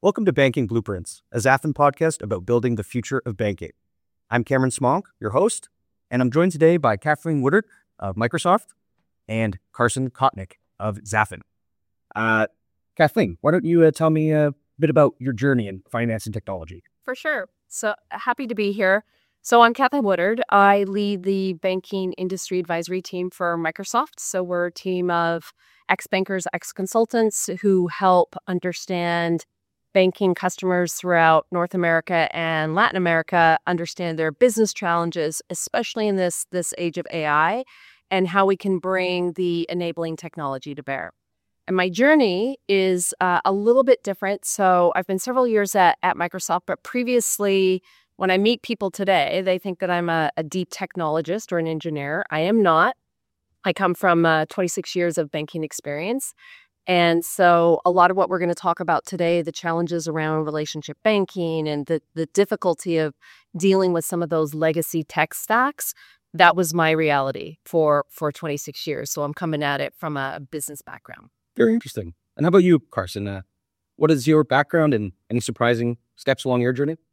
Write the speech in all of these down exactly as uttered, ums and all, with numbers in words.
Welcome to Banking Blueprints, a Zafin podcast about building the future of banking. I'm Cameron Smonk, your host, and I'm joined today by Kathleen Woodard of Microsoft and Carson Kotnick of Zafin. Uh, Kathleen, why don't you uh, tell me a bit about your journey in finance and technology? For sure. So happy to be here. So I'm Kathleen Woodard. I lead the banking industry advisory team for Microsoft. So we're a team of ex-bankers, ex-consultants who help understand banking customers throughout North America and Latin America understand their business challenges, especially in this, this age of A I, and how we can bring the enabling technology to bear. And my journey is uh, a little bit different. So I've been several years at, at Microsoft, but previously, when I meet people today, they think that I'm a, a deep technologist or an engineer. I am not. I come from uh, twenty-six years of banking experience. And so a lot of what we're going to talk about today, the challenges around relationship banking and the, the difficulty of dealing with some of those legacy tech stacks, that was my reality for, for twenty-six years. So I'm coming at it from a business background. Very interesting. And how about you, Carson? Uh, what is your background and any surprising steps along your journey?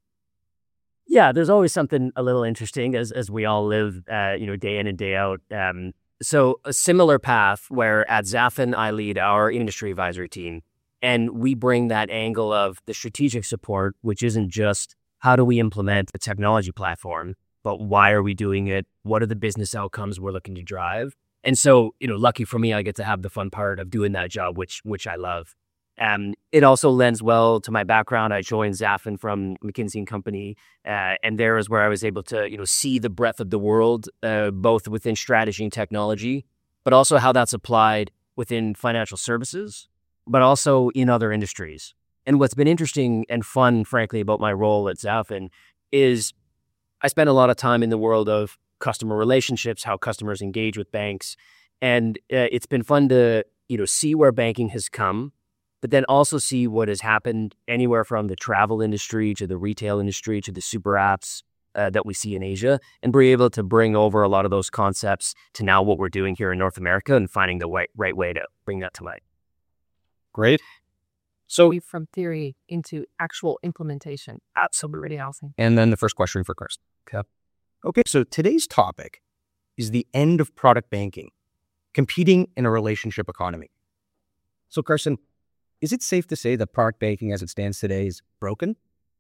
Yeah, there's always something a little interesting as as we all live, uh, you know, day in and day out. Um, so a similar path where at Zafin, I lead our industry advisory team, and we bring that angle of the strategic support, which isn't just how do we implement the technology platform, but why are we doing it? What are the business outcomes we're looking to drive? And so, you know, lucky for me, I get to have the fun part of doing that job, which which I love. Um, it also lends well to my background. I joined Zafin from McKinsey and Company, uh, and there is where I was able to, you know, see the breadth of the world, uh, both within strategy and technology, but also how that's applied within financial services, but also in other industries. And what's been interesting and fun, frankly, about my role at Zafin is I spend a lot of time in the world of customer relationships, how customers engage with banks, and uh, it's been fun to, you know, see where banking has come, but then also see what has happened anywhere from the travel industry to the retail industry to the super apps uh, that we see in Asia, and be able to bring over a lot of those concepts to now what we're doing here in North America and finding the right, right way to bring that to light. Great. So From theory into actual implementation. Absolutely awesome. And then the first question for Carson. Okay. Okay, so today's topic is the end of product banking, competing in a relationship economy. So Carson, is it safe to say that product banking as it stands today is broken?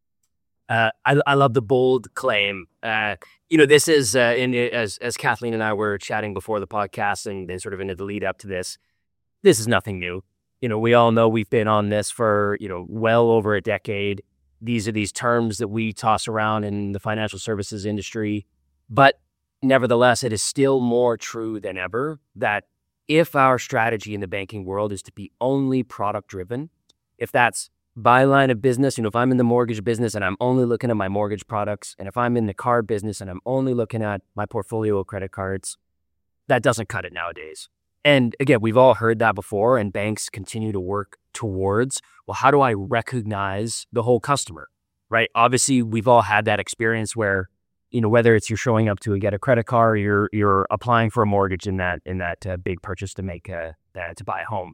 Uh, I, I love the bold claim. Uh, you know, this is, uh, in, as as Kathleen and I were chatting before the podcast and then sort of into the lead up to this, this is nothing new. You know, we all know we've been on this for, you know, well over a decade. These are these terms that we toss around in the financial services industry. But nevertheless, it is still more true than ever that if our strategy in the banking world is to be only product driven, if that's by line of business, you know, if I'm in the mortgage business and I'm only looking at my mortgage products, and if I'm in the card business and I'm only looking at my portfolio of credit cards, that doesn't cut it nowadays. And again, we've all heard that before, and banks continue to work towards, well, how do I recognize the whole customer, right? Obviously, we've all had that experience where, you know, whether it's you're showing up to get a credit card or you're you're applying for a mortgage in that in that uh, big purchase to make uh, uh, to buy a home,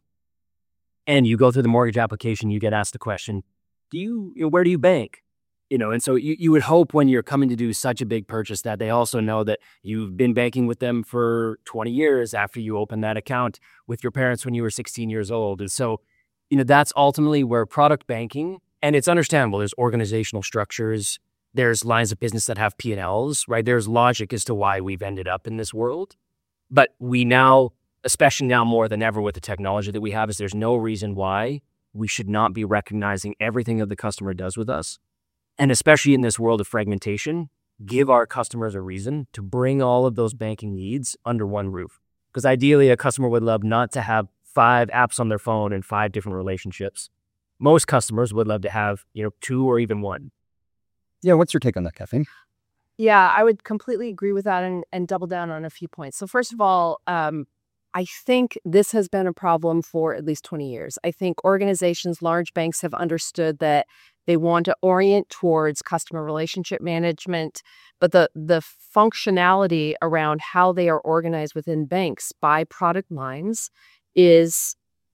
and you go through the mortgage application, you get asked the question, do you, you know, where do you bank? You know, and so you, you would hope when you're coming to do such a big purchase that they also know that you've been banking with them for twenty years after you opened that account with your parents when you were sixteen years old. And so, you know, that's ultimately where product banking, and it's understandable, there's organizational structures, there's lines of business that have P and Ls, right? There's logic as to why we've ended up in this world. But we now, especially now more than ever with the technology that we have, is there's no reason why we should not be recognizing everything that the customer does with us. And especially in this world of fragmentation, give our customers a reason to bring all of those banking needs under one roof. Because ideally, a customer would love not to have five apps on their phone and five different relationships. Most customers would love to have, you know, two or even one. Yeah, what's your take on that, Kathleen? Yeah, I would completely agree with that and, and double down on a few points. So first of all, um, I think this has been a problem for at least twenty years. I think organizations, large banks have understood that they want to orient towards customer relationship management, but the the functionality around how they are organized within banks by product lines is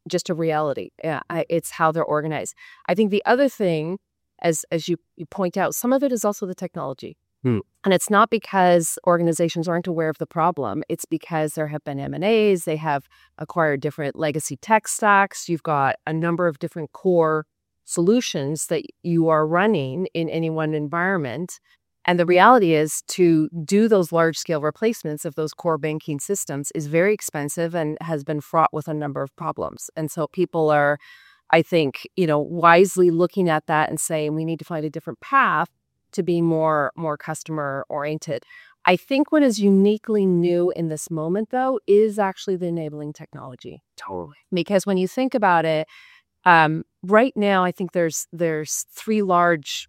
just a reality. Yeah, I, it's how they're organized. I think the other thing, as as you, you point out, some of it is also the technology. Hmm. And it's not because organizations aren't aware of the problem. It's because there have been M and A's. They have acquired different legacy tech stacks. You've got a number of different core solutions that you are running in any one environment. And the reality is to do those large-scale replacements of those core banking systems is very expensive and has been fraught with a number of problems. And so people are, I think, you know, wisely looking at that and saying we need to find a different path to be more more customer oriented. I think what is uniquely new in this moment, though, is actually the enabling technology. Totally. Because when you think about it, um, right now, I think there's there's three large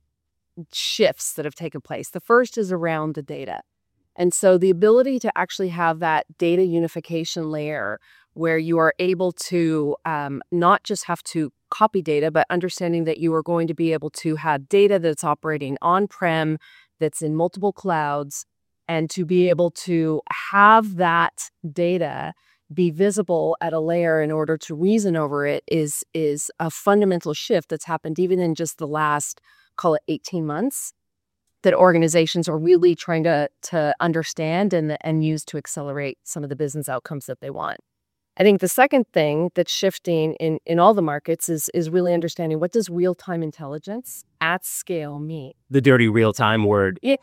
shifts that have taken place. The first is around the data. And so the ability to actually have that data unification layer where you are able to um, not just have to copy data, but understanding that you are going to be able to have data that's operating on-prem, that's in multiple clouds, and to be able to have that data be visible at a layer in order to reason over it is, is a fundamental shift that's happened even in just the last, call it eighteen months, that organizations are really trying to, to understand and, and use to accelerate some of the business outcomes that they want. I think the second thing that's shifting in, in all the markets is is really understanding what does real-time intelligence at scale mean? The dirty real-time word. Yeah.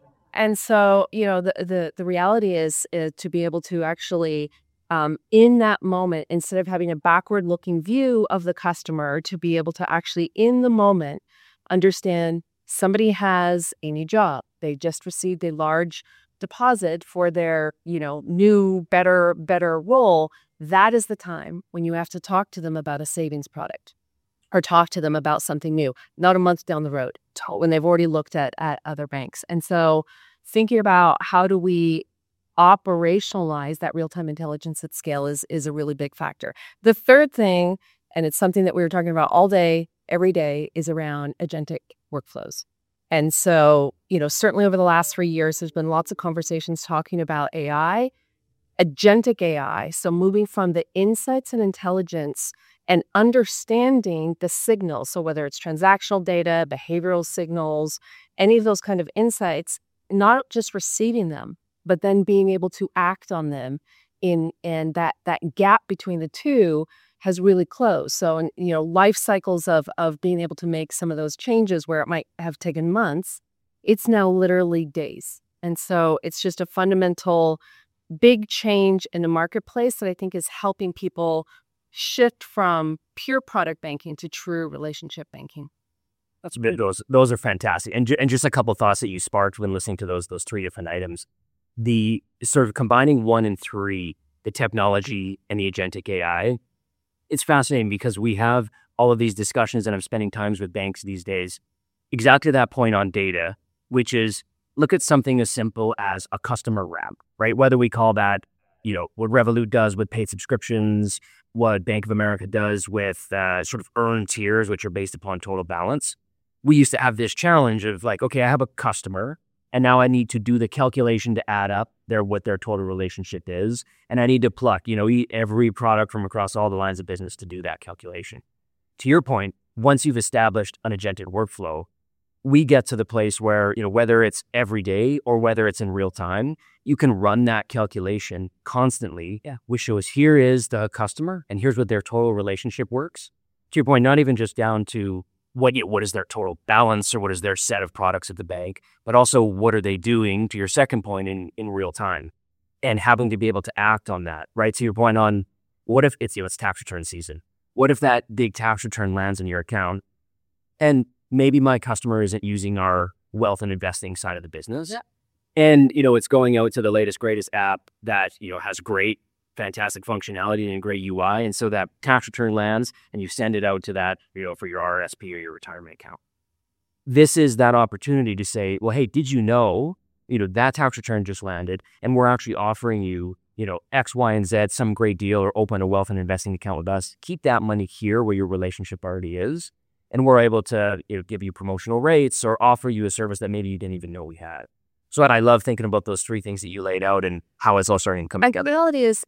And so, you know, the the, the reality is, is to be able to actually, um, in that moment, instead of having a backward-looking view of the customer, to be able to actually, in the moment, understand somebody has a new job. They just received a large deposit for their, you know, new, better, better role. That is the time when you have to talk to them about a savings product or talk to them about something new, not a month down the road when they've already looked at, at other banks. And so thinking about how do we operationalize that real-time intelligence at scale is, is a really big factor. The third thing, and it's something that we were talking about all day, every day, is around agentic workflows. And so, you know, certainly over the last three years, there's been lots of conversations talking about A I, agentic A I. So moving from the insights and intelligence and understanding the signals. So whether it's transactional data, behavioral signals, any of those kind of insights, not just receiving them, but then being able to act on them in, and that, that gap between the two has really closed. So, and, you know, life cycles of of being able to make some of those changes where it might have taken months, it's now literally days. And so it's just a fundamental big change in the marketplace that I think is helping people shift from pure product banking to true relationship banking. That's those those are fantastic. And, ju- and just a couple of thoughts that you sparked when listening to those those three different items. The sort of combining one and three, the technology and the agentic A I, it's fascinating because we have all of these discussions, and I'm spending times with banks these days, exactly that point on data, which is look at something as simple as a customer wrap, right? Whether we call that, you know, what Revolut does with paid subscriptions, what Bank of America does with uh, sort of earned tiers, which are based upon total balance. We used to have this challenge of like, okay, I have a customer, and now I need to do the calculation to add up their what their total relationship is. And I need to pluck, you know, every product from across all the lines of business to do that calculation. To your point, once you've established an agentic workflow, we get to the place where, you know, whether it's every day or whether it's in real time, you can run that calculation constantly, yeah. which shows here is the customer and here's what their total relationship works. To your point, not even just down to what what is their total balance or what is their set of products at the bank, but also what are they doing, to your second point, in, in real time, and having to be able to act on that, right? To your point on what if it's, you know, it's tax return season. What if that big tax return lands in your account and maybe my customer isn't using our wealth and investing side of the business. Yeah. And, you know, it's going out to the latest, greatest app that, you know, has great, fantastic functionality and great U I. And so that tax return lands and you send it out to that, you know, for your R R S P or your retirement account. This is that opportunity to say, well, hey, did you know, you know, that tax return just landed and we're actually offering you, you know, X, Y, and Z, some great deal, or open a wealth and investing account with us. Keep that money here where your relationship already is. And we're able to, you know, give you promotional rates or offer you a service that maybe you didn't even know we had. So I love thinking about those three things that you laid out and how it's all starting to come And together. the reality is,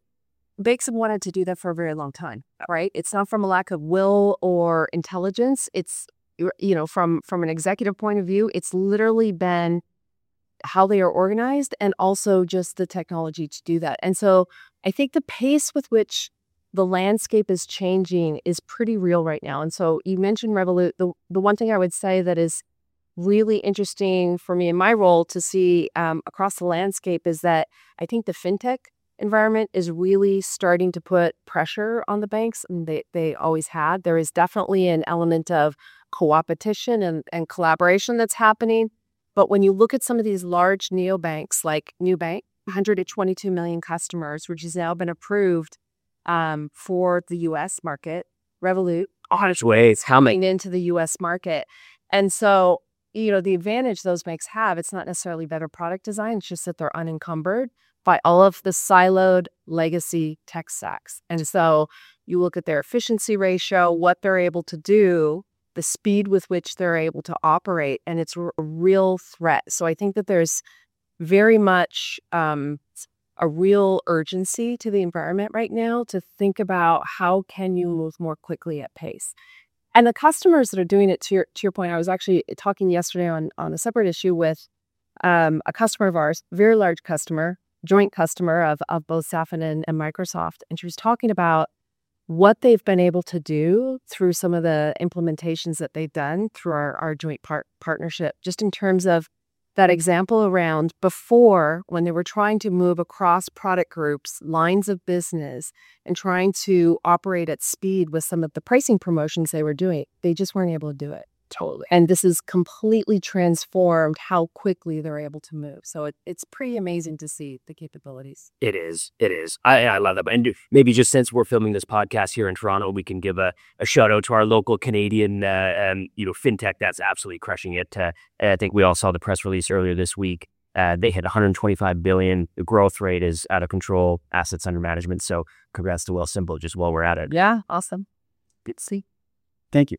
banks have wanted to do that for a very long time, right? It's not from a lack of will or intelligence. It's, you know, from from an executive point of view, it's literally been how they are organized and also just the technology to do that. And so I think the pace with which the landscape is changing is pretty real right now. And so you mentioned Revolut. The, the one thing I would say that is really interesting for me in my role to see um, across the landscape is that I think the fintech environment is really starting to put pressure on the banks, and they, they always had. There is definitely an element of co-opetition and, and collaboration that's happening. But when you look at some of these large neobanks like Nubank, one hundred twenty-two million customers, which has now been approved um, for the U S market, Revolut on its way, it's coming into the U S market. And so, you know, the advantage those banks have, it's not necessarily better product design, it's just that they're unencumbered by all of the siloed legacy tech stacks. And so you look at their efficiency ratio, what they're able to do, the speed with which they're able to operate, and it's a real threat. So I think that there's very much um, a real urgency to the environment right now to think about how can you move more quickly at pace. And the customers that are doing it, to your to your point, I was actually talking yesterday on, on a separate issue with um, a customer of ours, very large customer, joint customer of, of both Safin and, and Microsoft. And she was talking about what they've been able to do through some of the implementations that they've done through our, our joint part, partnership, just in terms of that example around before when they were trying to move across product groups, lines of business, and trying to operate at speed with some of the pricing promotions they were doing. They just weren't able to do it. Totally. And this has completely transformed how quickly they're able to move. So it, it's pretty amazing to see the capabilities. It is. It is. I, I love that. And maybe just since we're filming this podcast here in Toronto, we can give a, a shout out to our local Canadian, uh, um, you know, fintech that's absolutely crushing it. Uh, I think we all saw the press release earlier this week. Uh, they hit one hundred twenty-five billion. The growth rate is out of control. Assets under management. So congrats to Wealthsimple just while we're at it. Yeah. Awesome. Good to see. Thank you.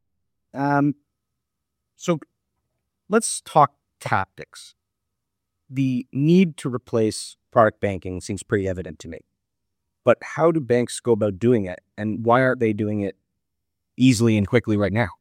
Um, so let's talk tactics. The need to replace product banking seems pretty evident to me. But how do banks go about doing it? And why aren't they doing it easily and quickly right now?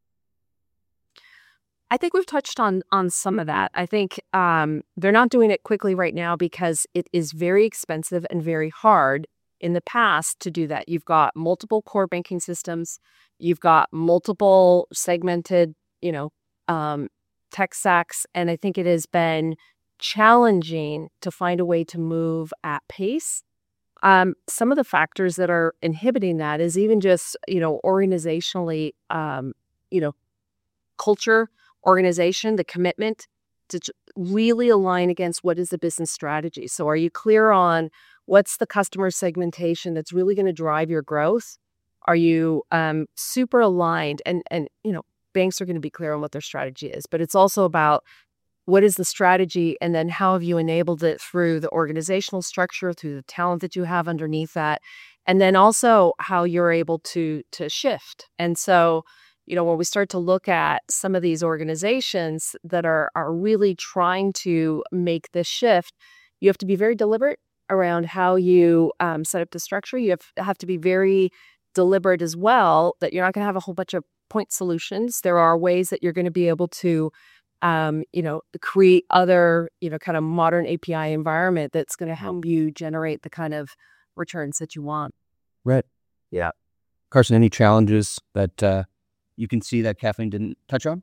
I think we've touched on on some of that. I think um, they're not doing it quickly right now because it is very expensive and very hard in the past to do that. You've got multiple core banking systems. You've got multiple segmented, you know, um, tech stacks. And I think it has been challenging to find a way to move at pace. Um, some of the factors that are inhibiting that is even just, you know, organizationally, um, you know, culture, organization, the commitment to really align against what is the business strategy. So are you clear on what's the customer segmentation that's really going to drive your growth? Are you um, super aligned? And, and, you know, banks are going to be clear on what their strategy is, but it's also about what is the strategy and then how have you enabled it through the organizational structure, through the talent that you have underneath that, and then also how you're able to to shift. And so, you know, when we start to look at some of these organizations that are are really trying to make this shift, you have to be very deliberate around how you um, set up the structure. You have, have to be very deliberate as well that you're not going to have a whole bunch of point solutions. There are ways that you're going to be able to, um, you know, create other, you know, kind of modern A P I environment that's going to help you generate the kind of returns that you want. Right. Yeah. Carson, any challenges that uh, you can see that Kathleen didn't touch on?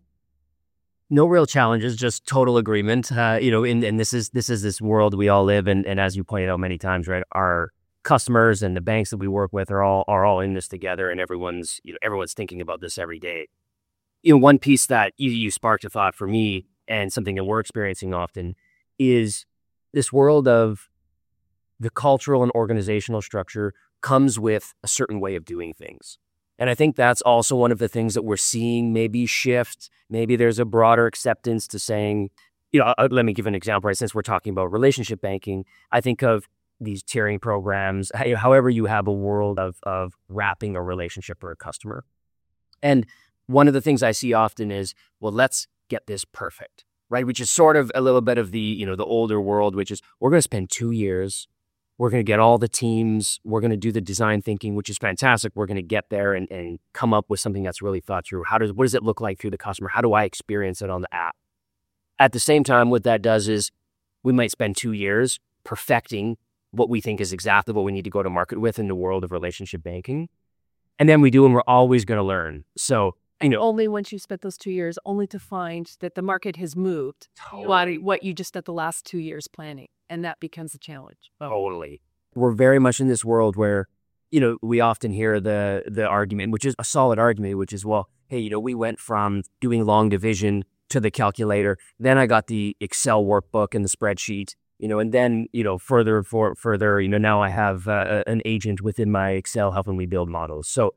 No real challenges, just total agreement. Uh, you know, and, and this is this is this world we all live in, and as you pointed out many times, right, our customers and the banks that we work with are all are all in this together, and everyone's you know everyone's thinking about this every day. You know, one piece that you, you sparked a thought for me, and something that we're experiencing often, is this world of the cultural and organizational structure comes with a certain way of doing things. And I think that's also one of the things that we're seeing maybe shift. Maybe there's a broader acceptance to saying, you know, uh, let me give an example, right? Since we're talking about relationship banking, I think of these tiering programs, however you have a world of of wrapping a relationship or a customer. And one of the things I see often is, well, let's get this perfect, right? Which is sort of a little bit of the, you know, the older world, which is we're going to spend two years We're going to get all the teams. We're going to do the design thinking, which is fantastic. We're going to get there and, and come up with something that's really thought through. How does what does it look like through the customer? How do I experience it on the app? At the same time, what that does is we might spend two years perfecting what we think is exactly what we need to go to market with in the world of relationship banking. And then we do, and we're always going to learn. So, you know, only once you spent those two years, only to find that the market has moved what, what you just spent the last two years planning. And that becomes a challenge. Totally. We're very much in this world where, you know, we often hear the the argument, which is a solid argument, which is, well, hey, you know, we went from doing long division to the calculator. Then I got the Excel workbook and the spreadsheet, you know, and then, you know, further for further, you know, now I have uh, an agent within my Excel helping me build models. So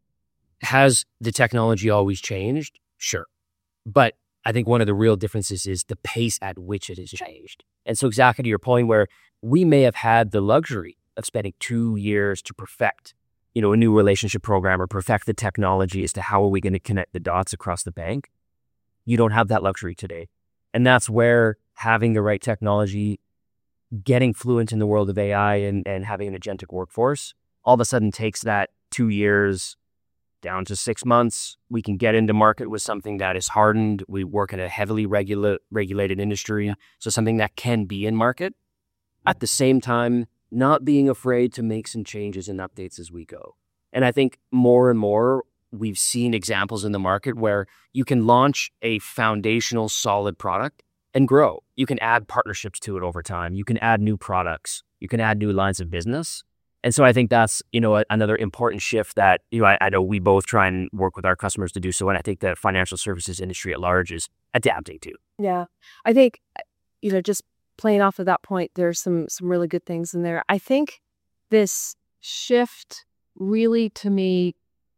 has the technology always changed? Sure. But I think one of the real differences is the pace at which it has changed. And so exactly to your point where we may have had the luxury of spending two years to perfect, you know, a new relationship program or perfect the technology as to how are we going to connect the dots across the bank. You don't have that luxury today. And that's where having the right technology, getting fluent in the world of A I and, and having an agentic workforce all of a sudden takes that two years down to six months. We can get into market with something that is hardened. We work in a heavily regula- regulated industry. So something that can be in market. At the same time, not being afraid to make some changes and updates as we go. And I think more and more, we've seen examples in the market where you can launch a foundational solid product and grow. You can add partnerships to it over time. You can add new products. You can add new lines of business. And so I think that's, you know, a, another important shift that, you know, I, I know we both try and work with our customers to do so. And I think the financial services industry at large is adapting to. Yeah. I think, you know, just playing off of that point, there's some some really good things in there. I think this shift really, to me,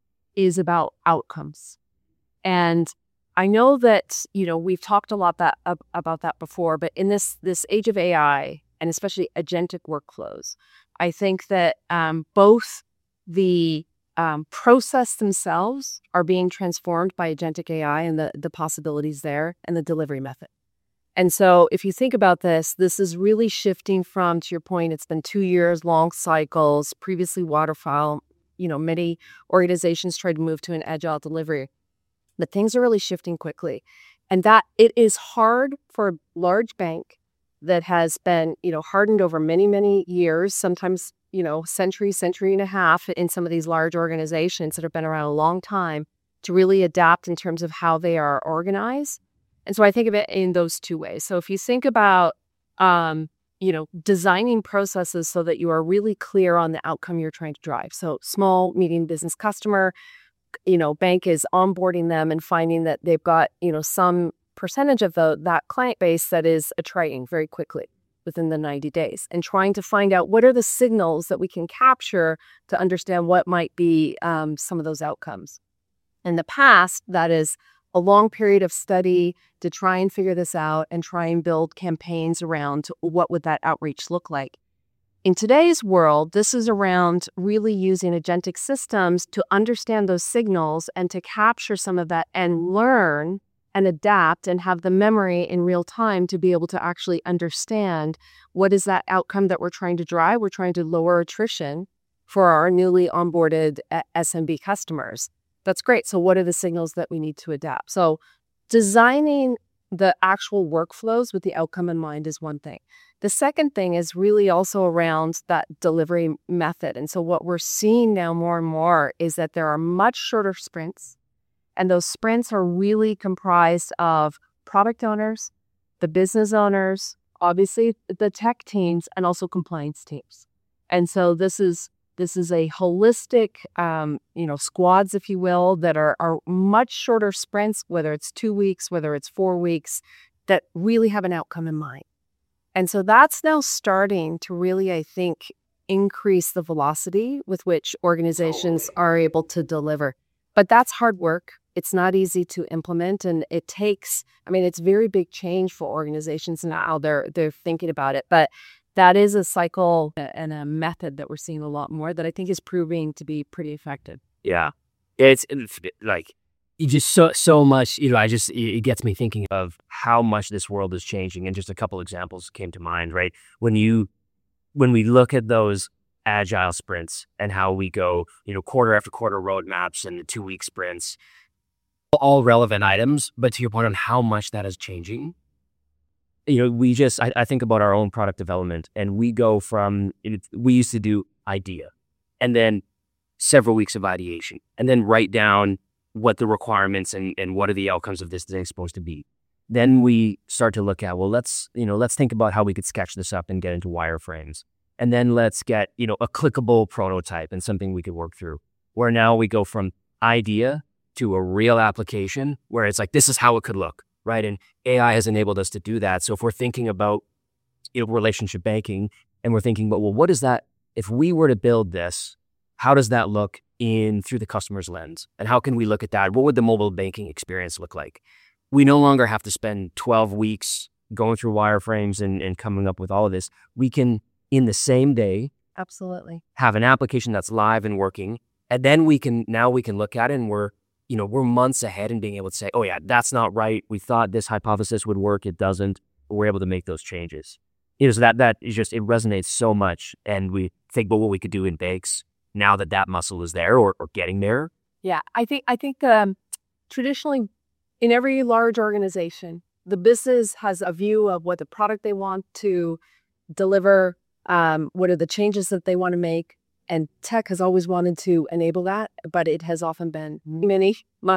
is about outcomes. And I know that, you know, we've talked a lot that uh, about that before, but in this this age of A I, and especially agentic workflows, I think that um, both the um, process themselves are being transformed by agentic A I and the, the possibilities there and the delivery method. And so if you think about this, this is really shifting from, to your point, it's been two years, long cycles, previously waterfall. You know, many organizations tried to move to an agile delivery, but things are really shifting quickly. And that it is hard for a large bank that has been, you know, hardened over many, many years, sometimes, you know, century, century and a half in some of these large organizations that have been around a long time to really adapt in terms of how they are organized. And so I think of it in those two ways. So if you think about, um, you know, designing processes so that you are really clear on the outcome you're trying to drive. So small, medium business customer, you know, bank is onboarding them and finding that they've got, you know, some percentage of the, that client base that is attriting very quickly within the ninety days, and trying to find out what are the signals that we can capture to understand what might be um, some of those outcomes. In the past, that is a long period of study to try and figure this out and try and build campaigns around what would that outreach look like. In today's world, this is around really using agentic systems to understand those signals and to capture some of that and learn and adapt and have the memory in real time to be able to actually understand what is that outcome that we're trying to drive. We're trying to lower attrition for our newly onboarded S M B customers. That's great. So what are the signals that we need to adapt? So designing the actual workflows with the outcome in mind is one thing. The second thing is really also around that delivery method. And so what we're seeing now more and more is that there are much shorter sprints. And those sprints are really comprised of product owners, the business owners, obviously the tech teams, and also compliance teams. And so this is this is a holistic, um, you know, squads, if you will, that are are much shorter sprints, whether it's two weeks, whether it's four weeks, that really have an outcome in mind. And so that's now starting to really, I think, increase the velocity with which organizations are able to deliver. But that's hard work. It's not easy to implement, and it takes, I mean, it's very big change for organizations and how they're they're thinking about it. But that is a cycle and a method that we're seeing a lot more that I think is proving to be pretty effective. Yeah. It's, it's like, you just so, so much, you know, I just, it gets me thinking of how much this world is changing. And just a couple examples came to mind, right? When you when we look at those agile sprints and how we go, you know, quarter after quarter roadmaps and the two week sprints, all relevant items. But to your point on how much that is changing, you know, we just, I, I think about our own product development, and we go from, it, we used to do idea and then several weeks of ideation and then write down what the requirements and, and what are the outcomes of this thing supposed to be. Then we start to look at, well, let's, you know, let's think about how we could sketch this up and get into wireframes. And then let's get, you know, a clickable prototype and something we could work through. Where now we go from idea to a real application where it's like, this is how it could look, right? And A I has enabled us to do that. So if we're thinking about, you know, relationship banking, and we're thinking about, well, what is that? If we were to build this, how does that look in through the customer's lens? And how can we look at that? What would the mobile banking experience look like? We no longer have to spend twelve weeks going through wireframes and, and coming up with all of this. We can, in the same day, Absolutely. have an application that's live and working. And then we can, now we can look at it and we're, you know, we're months ahead in being able to say, oh yeah, that's not right. We thought this hypothesis would work. It doesn't. We're able to make those changes. You know, so that, that is just, it resonates so much. And we think about what we could do in banks now that that muscle is there or, or getting there. Yeah, I think I think um, traditionally in every large organization, the business has a view of what the product they want to deliver, um, what are the changes that they want to make, and tech has always wanted to enable that, but it has often been many.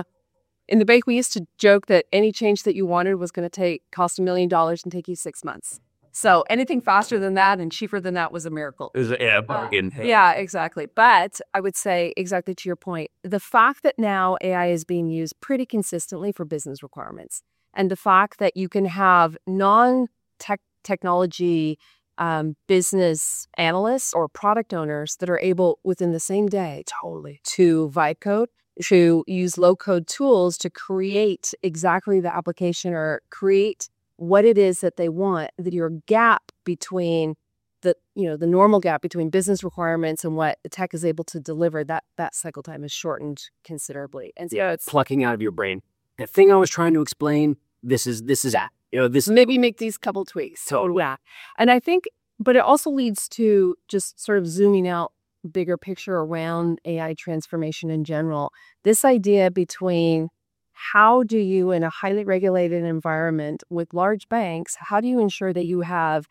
In the bank, we used to joke that any change that you wanted was going to take cost a million dollars and take you six months. So anything faster than that and cheaper than that was a miracle. It was a yeah, bargain. Uh, yeah, exactly. But I would say, exactly to your point, the fact that now A I is being used pretty consistently for business requirements, and the fact that you can have non-tech technology um, business analysts or product owners that are able within the same day totally to vibe code, to use low-code tools to create exactly the application or create what it is that they want, that your gap between the, you know, the normal gap between business requirements and what the tech is able to deliver, that that cycle time is shortened considerably. And so yeah, it's plucking out of your brain. The thing I was trying to explain, this is, this is, you know, this. Maybe make these couple tweaks. Totally. Yeah. And I think, but it also leads to just sort of zooming out bigger picture around A I transformation in general. This idea between how do you, in a highly regulated environment with large banks, how do you ensure that you have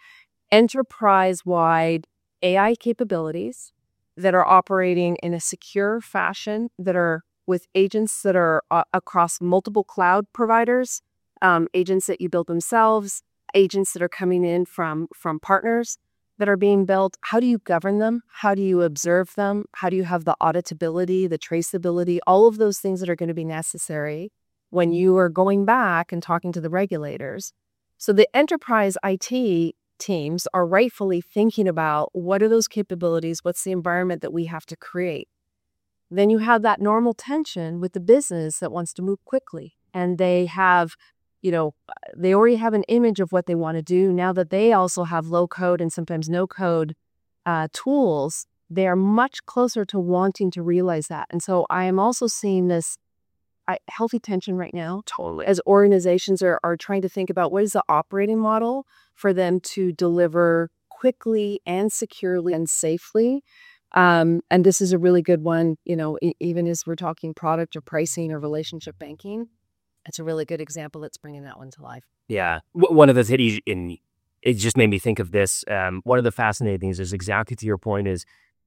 enterprise-wide A I capabilities that are operating in a secure fashion, that are with agents that are uh, across multiple cloud providers, um, agents that you build themselves, agents that are coming in from, from partners that are being built? How do you govern them? How do you observe them? How do you have the auditability, the traceability, all of those things that are going to be necessary when you are going back and talking to the regulators? So the enterprise I T teams are rightfully thinking about what are those capabilities, what's the environment that we have to create. Then you have that normal tension with the business that wants to move quickly. And they have, you know, they already have an image of what they want to do. Now that they also have low code and sometimes no code uh, tools, they are much closer to wanting to realize that. And so I am also seeing this I, healthy tension right now. Totally. As organizations are, are trying to think about what is the operating model for them to deliver quickly and securely and safely. Um, and this is a really good one, you know, e- even as we're talking product or pricing or relationship banking, it's a really good example that's bringing that one to life. Yeah. W- one of the things, in it just made me think of this. Um, one of the fascinating things is exactly to your point is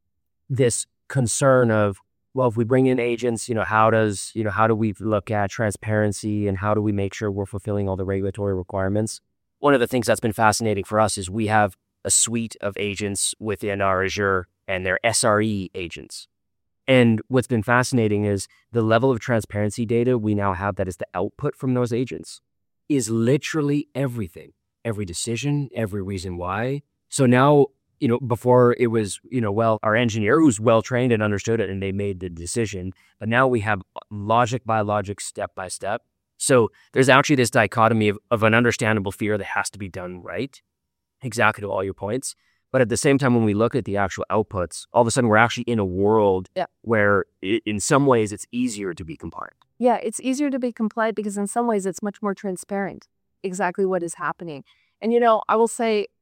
this concern of, well, if we bring in agents, you know, how does, you know, how do we look at transparency and how do we make sure we're fulfilling all the regulatory requirements? One of the things that's been fascinating for us is we have a suite of agents within our Azure and they're S R E agents. And what's been fascinating is the level of transparency data we now have that is the output from those agents is literally everything, every decision, every reason why. So now, you know, before it was, you know, well, our engineer who's well-trained and understood it and they made the decision, but now we have logic by logic, step by step. So there's actually this dichotomy of, of an understandable fear that has to be done right, exactly to all your points. But at the same time, when we look at the actual outputs, all of a sudden we're actually in a world yeah. where it, in some ways it's easier to be compliant. Yeah, it's easier to be compliant because in some ways it's much more transparent exactly what is happening. And, you know, I will say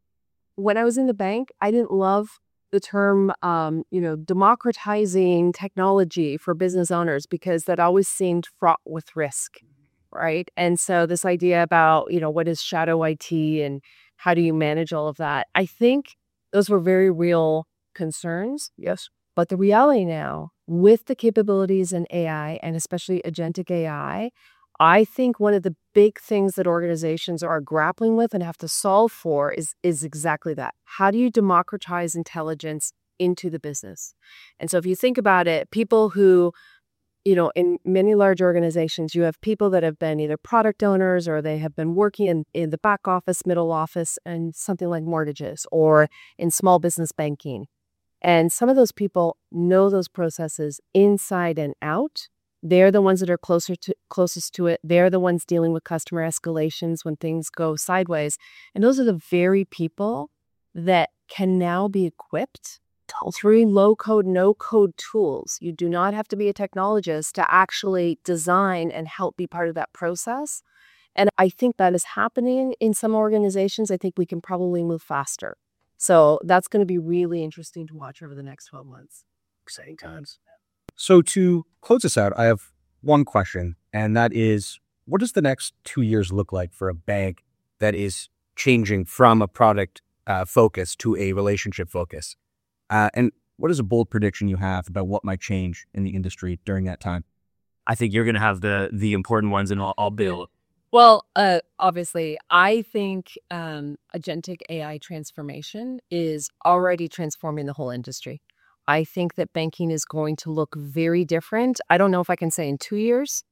when I was in the bank, I didn't love the term, um, you know, democratizing technology for business owners because that always seemed fraught with risk, right? And so this idea about, you know, what is shadow I T and how do you manage all of that? I think those were very real concerns. Yes. But the reality now, with the capabilities in A I and especially agentic A I, I think one of the big things that organizations are grappling with and have to solve for is, is exactly that. How do you democratize intelligence into the business? And so if you think about it, people who, you know, in many large organizations, you have people that have been either product owners or they have been working in, in the back office, middle office, and something like mortgages or in small business banking. And some of those people know those processes inside and out. They're the ones that are closer to closest to it. They're the ones dealing with customer escalations when things go sideways. And those are the very people that can now be equipped through low-code, no-code tools. You do not have to be a technologist to actually design and help be part of that process. And I think that is happening in some organizations. I think we can probably move faster. So that's going to be really interesting to watch over the next twelve months. Exciting times. So to close this out, I have one question, and that is, what does the next two years look like for a bank that is changing from a product uh, focus to a relationship focus? Uh, and what is a bold prediction you have about what might change in the industry during that time? I think you're going to have the the important ones, and I'll, I'll build. Well, uh, obviously, I think um, agentic A I transformation is already transforming the whole industry. I think that banking is going to look very different. I don't know if I can say in two years,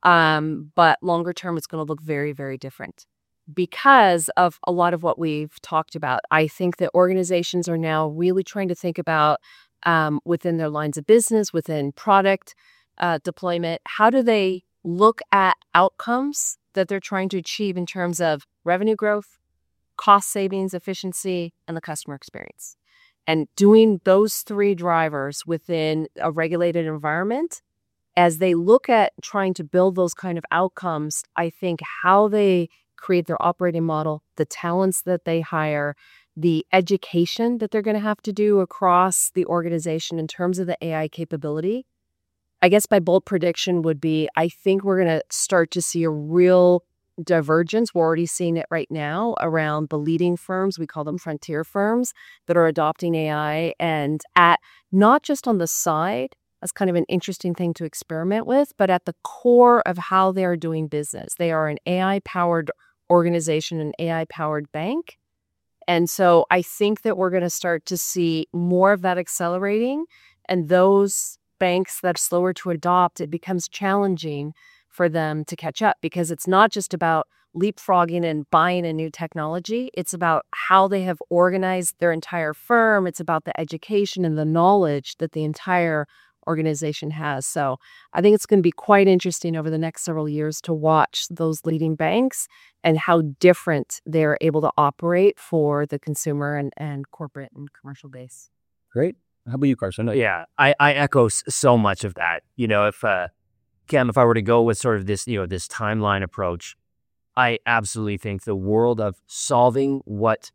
um, but longer term, it's going to look very, very different because of a lot of what we've talked about. I think that organizations are now really trying to think about um, within their lines of business, within product uh, deployment, how do they look at outcomes that they're trying to achieve in terms of revenue growth, cost savings, efficiency, and the customer experience. And doing those three drivers within a regulated environment, as they look at trying to build those kind of outcomes, I think how they create their operating model, the talents that they hire, the education that they're going to have to do across the organization in terms of the A I capability. I guess my bold prediction would be, I think we're going to start to see a real divergence. We're already seeing it right now around the leading firms. We call them frontier firms that are adopting A I, and at not just on the side, that's kind of an interesting thing to experiment with, but at the core of how they are doing business. They are an A I-powered organization, an A I-powered bank. And so I think that we're going to start to see more of that accelerating, and those banks that are slower to adopt, it becomes challenging for them to catch up because it's not just about leapfrogging and buying a new technology. It's about how they have organized their entire firm. It's about the education and the knowledge that the entire organization has. So I think it's going to be quite interesting over the next several years to watch those leading banks and how different they're able to operate for the consumer and, and corporate and commercial base. Great. How about you, Carson? Yeah, I, I echo s- so much of that. You know, if uh, Cam, if I were to go with sort of this, you know, this timeline approach, I absolutely think the world of solving what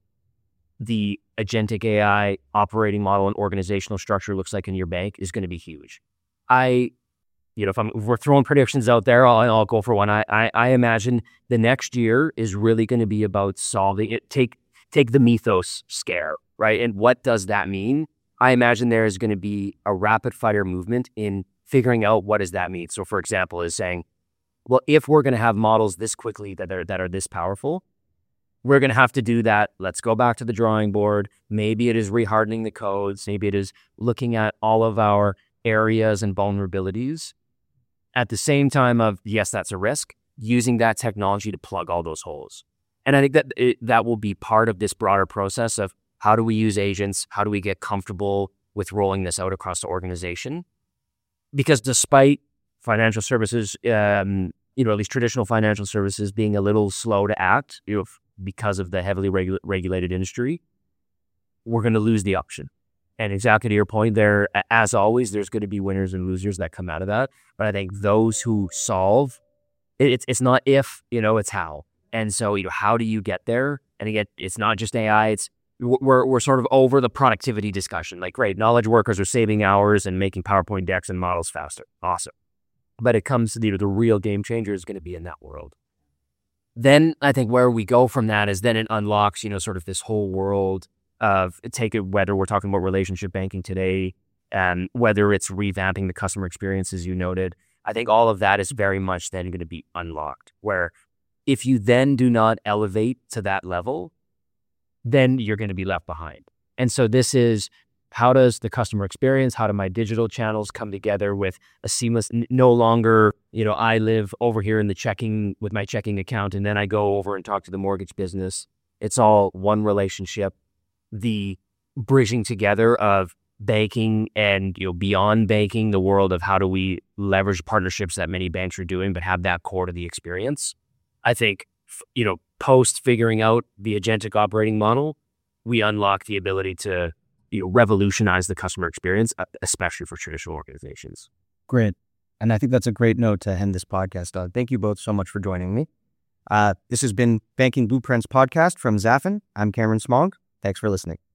the agentic A I operating model and organizational structure looks like in your bank is going to be huge. I, you know, if, I'm, if we're throwing predictions out there, I'll, I'll go for one. I, I, I imagine the next year is really going to be about solving it. Take take the Mythos scare, right? And what does that mean? I imagine there is going to be a rapid fire movement in figuring out what does that mean. So, for example, is saying, well, if we're going to have models this quickly that are that are this powerful, we're going to have to do that. Let's go back to the drawing board. Maybe it is rehardening the codes. Maybe it is looking at all of our areas and vulnerabilities. At the same time of, yes, that's a risk, using that technology to plug all those holes. And I think that it, that will be part of this broader process of how do we use agents? How do we get comfortable with rolling this out across the organization? Because despite financial services, um, you know, at least traditional financial services being a little slow to act, you know, because of the heavily regu- regulated industry, we're going to lose the option. And exactly to your point there, as always, there's going to be winners and losers that come out of that. But I think those who solve, it, it's it's not if, you know, it's how. And so, you know, how do you get there? And again, it's not just A I, it's we're we're sort of over the productivity discussion. Like, great, knowledge workers are saving hours and making PowerPoint decks and models faster. Awesome. But it comes to, you know, the real game changer is going to be in that world. Then I think where we go from that is then it unlocks, you know, sort of this whole world of, take it whether we're talking about relationship banking today, and whether it's revamping the customer experience, as you noted. I think all of that is very much then going to be unlocked, where if you then do not elevate to that level, then you're going to be left behind. And so this is, how does the customer experience, how do my digital channels come together with a seamless, n- no longer, you know, I live over here in the checking with my checking account and then I go over and talk to the mortgage business. It's all one relationship. The bridging together of banking and, you know, beyond banking, the world of how do we leverage partnerships that many banks are doing, but have that core to the experience. I think, you know, post figuring out the agentic operating model, we unlock the ability to, you know, revolutionize the customer experience, especially for traditional organizations. Great. And I think that's a great note to end this podcast on. Thank you both so much for joining me. Uh, this has been Banking Blueprints podcast from Zafin. I'm Cameron Smog. Thanks for listening.